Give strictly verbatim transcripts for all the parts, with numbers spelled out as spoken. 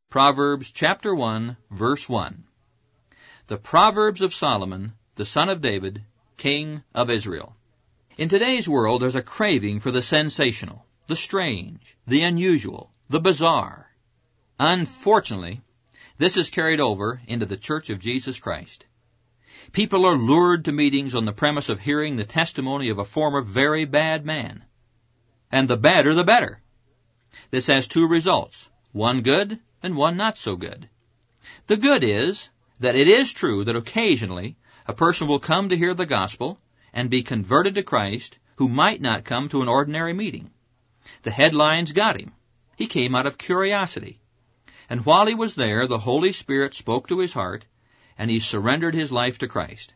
Proverbs chapter one, verse one. The Proverbs of Solomon, the son of David, king of Israel. In today's world, there's a craving for the sensational, the strange, the unusual, the bizarre. Unfortunately, this is carried over into the Church of Jesus Christ. People are lured to meetings on the premise of hearing the testimony of a former very bad man. And the badder the better. This has two results, one good and one not so good. The good is that it is true that occasionally a person will come to hear the gospel and be converted to Christ who might not come to an ordinary meeting. The headlines got him. He came out of curiosity. And while he was there, the Holy Spirit spoke to his heart, and he surrendered his life to Christ.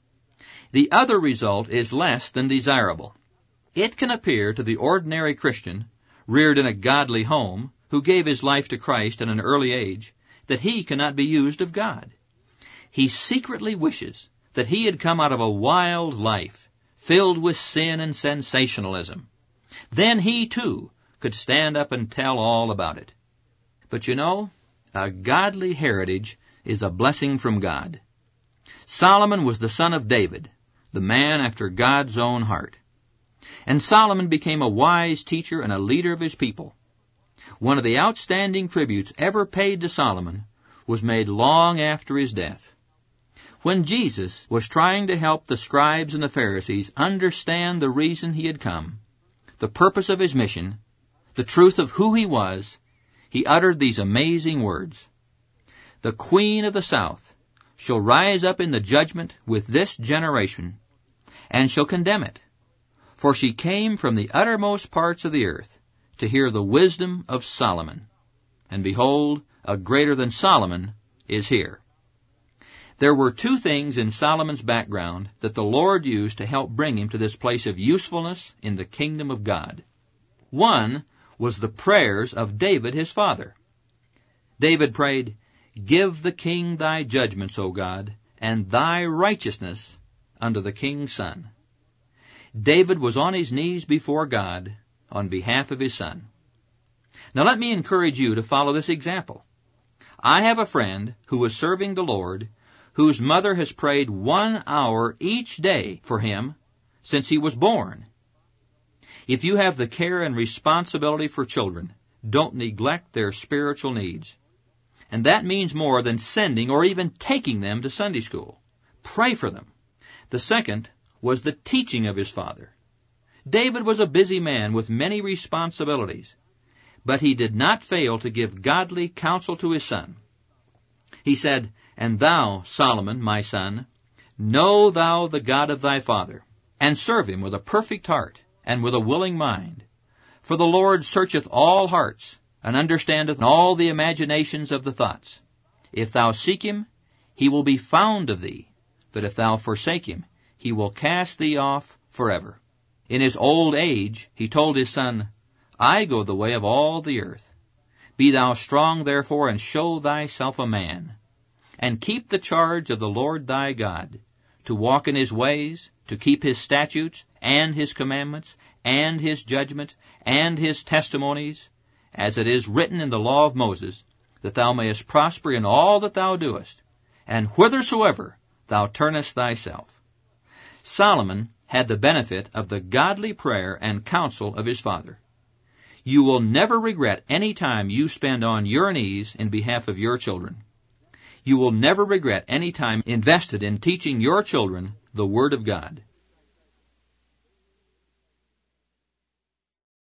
The other result is less than desirable. It can appear to the ordinary Christian, reared in a godly home, who gave his life to Christ at an early age, that he cannot be used of God. He secretly wishes that he had come out of a wild life, filled with sin and sensationalism. Then he, too, could stand up and tell all about it. But you know, a godly heritage is a blessing from God. Solomon was the son of David, the man after God's own heart. And Solomon became a wise teacher and a leader of his people. One of the outstanding tributes ever paid to Solomon was made long after his death. When Jesus was trying to help the scribes and the Pharisees understand the reason he had come, the purpose of his mission, the truth of who he was, he uttered these amazing words. The queen of the south shall rise up in the judgment with this generation, and shall condemn it. For she came from the uttermost parts of the earth to hear the wisdom of Solomon. And behold, a greater than Solomon is here. There were two things in Solomon's background that the Lord used to help bring him to this place of usefulness in the kingdom of God. One was the prayers of David his father. David prayed, Give the king thy judgments, O God, and thy righteousness unto the king's son. David was on his knees before God on behalf of his son. Now let me encourage you to follow this example. I have a friend who is serving the Lord, whose mother has prayed one hour each day for him since he was born. If you have the care and responsibility for children, don't neglect their spiritual needs. And that means more than sending or even taking them to Sunday school. Pray for them. The second was the teaching of his father. David was a busy man with many responsibilities, but he did not fail to give godly counsel to his son. He said, And thou, Solomon, my son, know thou the God of thy father, and serve him with a perfect heart, and with a willing mind. For the Lord searcheth all hearts, and understandeth all the imaginations of the thoughts. If thou seek him, he will be found of thee, but if thou forsake him, he will cast thee off forever. In his old age he told his son, I go the way of all the earth. Be thou strong therefore, and show thyself a man, and keep the charge of the Lord thy God, to walk in his ways, to keep his statutes, and his commandments, and his judgments, and his testimonies, as it is written in the law of Moses, that thou mayest prosper in all that thou doest, and whithersoever thou turnest thyself. Solomon had the benefit of the godly prayer and counsel of his father. You will never regret any time you spend on your knees in behalf of your children. You will never regret any time invested in teaching your children the Word of God.